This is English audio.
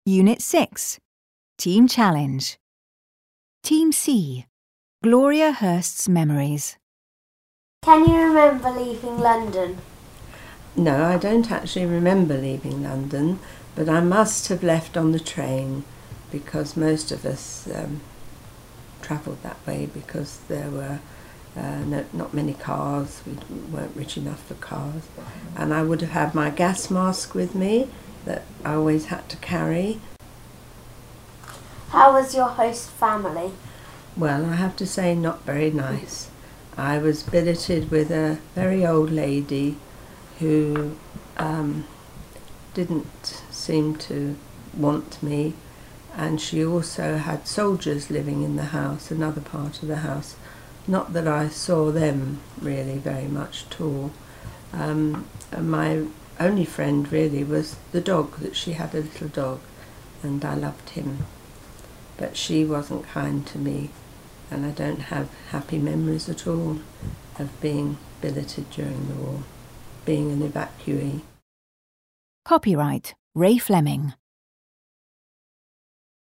Unit 6, Team Challenge. Team C, Gloria Hurst's Memories. Can you remember leaving London? No, I don't actually remember leaving London, but I must have left on the train because most of us travelled that way because there were not many cars. We weren't rich enough for cars. And I would have had my gas mask with me that I always had to carry. How was your host family? Well, I have to say not very nice. I was billeted with a very old lady who didn't seem to want me, and she also had soldiers living in the house, another part of the house. Not that I saw them really very much at all. And my only friend really was the dog, that she had a little dog, and I loved him. But she wasn't kind to me, and I don't have happy memories at all of being billeted during the war, being an evacuee. Copyright Ray Fleming.